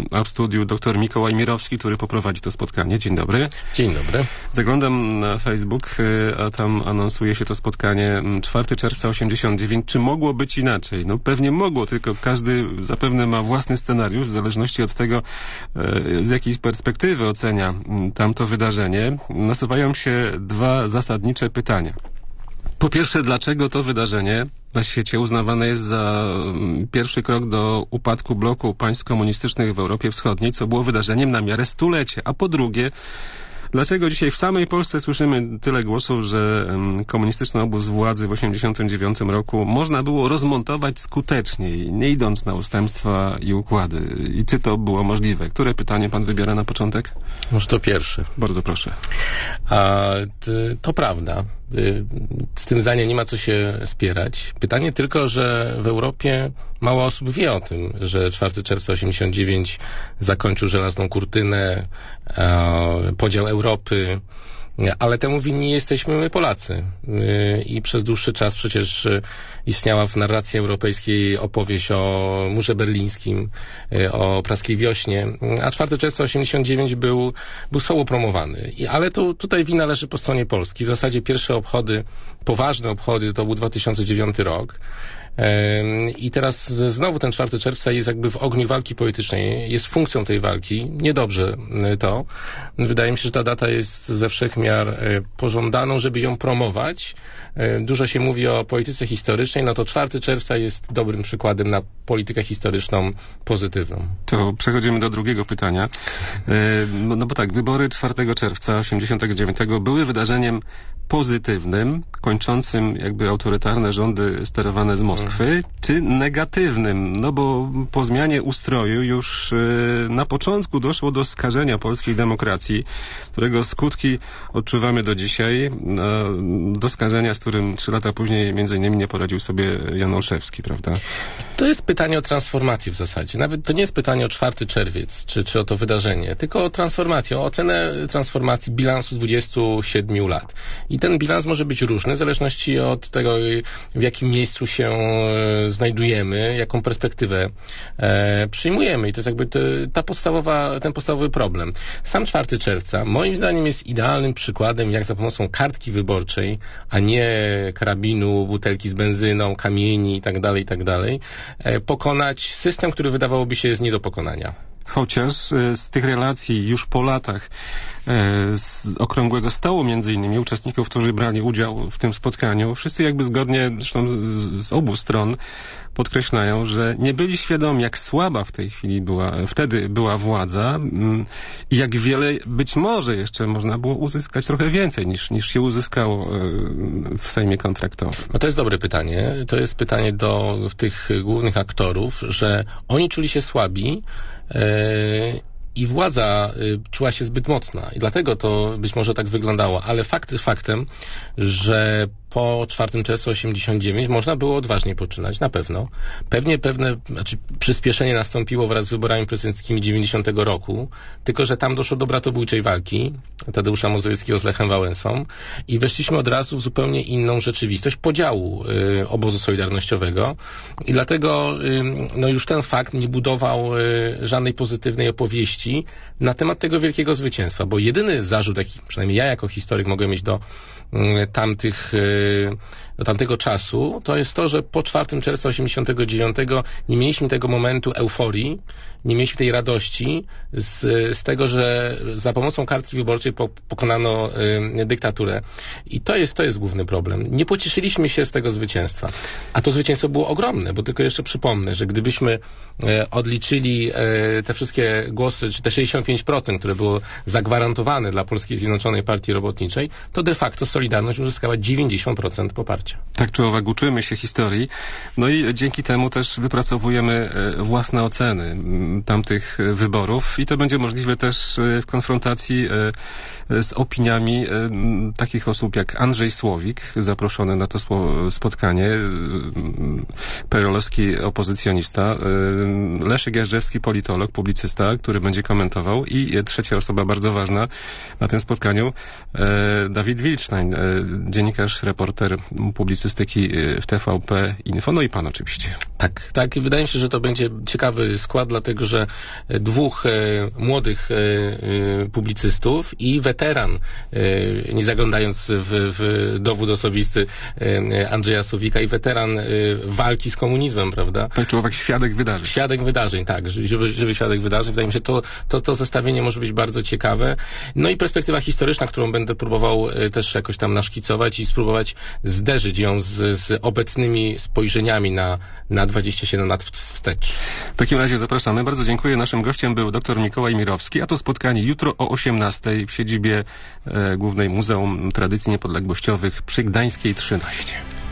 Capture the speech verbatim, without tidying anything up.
a w studiu dr Mikołaj Mirowski, który poprowadzi to spotkanie. Dzień dobry. Dzień dobry. Zaglądam na Facebook, a tam anonsuje się to spotkanie czwartego czerwca osiemdziesiąt dziewiątego. Czy mogło być inaczej? No pewnie mogło, tylko każdy zapewne ma własny scenariusz, w zależności od tego, z jakiej perspektywy ocenia tamto wydarzenie. Nasuwają się dwa zasadnicze pytania. Po pierwsze, dlaczego to wydarzenie na świecie uznawane jest za pierwszy krok do upadku bloku państw komunistycznych w Europie Wschodniej, co było wydarzeniem na miarę stulecia? A po drugie, dlaczego dzisiaj w samej Polsce słyszymy tyle głosów, że komunistyczny obóz władzy w osiemdziesiątym dziewiątym roku można było rozmontować skuteczniej, nie idąc na ustępstwa i układy? I czy to było możliwe? Które pytanie pan wybiera na początek? Może to pierwsze. Bardzo proszę. A, to, to prawda. Z tym zdaniem nie ma co się spierać. Pytanie tylko, że w Europie mało osób wie o tym, że czwartego czerwca osiemdziesiąt dziewiątego zakończył żelazną kurtynę, podział Europy, ale temu winni jesteśmy my, Polacy. I przez dłuższy czas przecież istniała w narracji europejskiej opowieść o murze berlińskim, o praskiej wiośnie, a czwartego czerwca osiemdziesiąt dziewiątego był, był słabo promowany. I, ale to tutaj wina leży po stronie Polski. W zasadzie pierwsze obchody, poważne obchody, to był dwa tysiące dziewiąty rok. I teraz znowu ten czwartego czerwca jest jakby w ogniu walki politycznej, jest funkcją tej walki. Niedobrze to. Wydaje mi się, że ta data jest ze wszech miar pożądaną, żeby ją promować. Dużo się mówi o polityce historycznej, no to czwartego czerwca jest dobrym przykładem na politykę historyczną pozytywną. To przechodzimy do drugiego pytania. No, no bo tak, wybory czwartego czerwca osiemdziesiątego dziewiątego były wydarzeniem pozytywnym, kończącym jakby autorytarne rządy sterowane z Moskwy, hmm. czy negatywnym? No bo po zmianie ustroju już y, na początku doszło do skażenia polskiej demokracji, którego skutki odczuwamy do dzisiaj, no, do skażenia, z którym trzy lata później między innymi nie poradził sobie Jan Olszewski, prawda? To jest pytanie o transformację w zasadzie. Nawet to nie jest pytanie o czwartego czerwiec, czy, czy o to wydarzenie, tylko o transformację, o ocenę transformacji bilansu dwudziestu siedmiu lat. I ten bilans może być różny, w zależności od tego, w jakim miejscu się e, znajdujemy, jaką perspektywę e, przyjmujemy. I to jest jakby te, ta podstawowa, ten podstawowy problem. Sam czwartego czerwca, moim zdaniem, jest idealnym przykładem, jak za pomocą kartki wyborczej, a nie karabinu, butelki z benzyną, kamieni itd., itd., e, pokonać system, który wydawałoby się jest nie do pokonania. Chociaż z tych relacji już po latach z okrągłego stołu między innymi uczestników, którzy brali udział w tym spotkaniu, wszyscy jakby zgodnie zresztą z, z obu stron podkreślają, że nie byli świadomi, jak słaba w tej chwili była, wtedy była władza i jak wiele być może jeszcze można było uzyskać trochę więcej niż, niż się uzyskało w Sejmie kontraktowym. No to jest dobre pytanie. To jest pytanie do tych głównych aktorów, że oni czuli się słabi, Yy, i władza y, czuła się zbyt mocna i dlatego to być może tak wyglądało, ale fakt faktem, że po czwartego czerwca osiemdziesiąt dziewiątego można było odważnie poczynać, na pewno. Pewnie pewne, znaczy przyspieszenie nastąpiło wraz z wyborami prezydenckimi dziewięćdziesiątego roku, tylko że tam doszło do bratobójczej walki Tadeusza Mazowieckiego z Lechem Wałęsą i weszliśmy od razu w zupełnie inną rzeczywistość podziału y, obozu solidarnościowego i dlatego y, no już ten fakt nie budował y, żadnej pozytywnej opowieści na temat tego wielkiego zwycięstwa, bo jedyny zarzut, jaki przynajmniej ja jako historyk mogę mieć do y, tamtych y, do tamtego czasu, to jest to, że po czwartego czerwca osiemdziesiątego dziewiątego nie mieliśmy tego momentu euforii, nie mieliśmy tej radości z, z tego, że za pomocą kartki wyborczej po, pokonano y, dyktaturę. I to jest, to jest główny problem. Nie pocieszyliśmy się z tego zwycięstwa. A to zwycięstwo było ogromne, bo tylko jeszcze przypomnę, że gdybyśmy y, odliczyli y, te wszystkie głosy, czy te sześćdziesiąt pięć procent, które było zagwarantowane dla Polskiej Zjednoczonej Partii Robotniczej, to de facto Solidarność uzyskała dziewięćdziesiąt procent poparcia. Tak czy owak uczymy się historii, no i dzięki temu też wypracowujemy własne oceny tamtych wyborów i to będzie możliwe też w konfrontacji z opiniami takich osób jak Andrzej Słowik, zaproszony na to spotkanie, perelowski opozycjonista, Leszek Jażdżewski, politolog, publicysta, który będzie komentował i trzecia osoba bardzo ważna na tym spotkaniu, Dawid Wilczstein, dziennikarz, reporter publicystyki w T V P Info, no i pan oczywiście. Tak, tak. I wydaje mi się, że to będzie ciekawy skład, dlatego że dwóch e, młodych e, e, publicystów i weteran, e, nie zaglądając w, w dowód osobisty e, Andrzeja Sowika, i weteran e, walki z komunizmem, prawda? To człowiek świadek wydarzeń. Świadek wydarzeń, tak. Żywy, żywy świadek wydarzeń. Wydaje mi się, to, to, to zestawienie może być bardzo ciekawe. No i perspektywa historyczna, którą będę próbował e, też jakoś tam naszkicować i spróbować zderzyć ją z, z obecnymi spojrzeniami na, na dwadzieścia siedem lat wstecz. W takim razie zapraszamy. Bardzo dziękuję. Naszym gościem był dr Mikołaj Mirowski, a to spotkanie jutro o osiemnastej w siedzibie e, Głównej Muzeum Tradycji Niepodległościowych przy Gdańskiej trzynaście.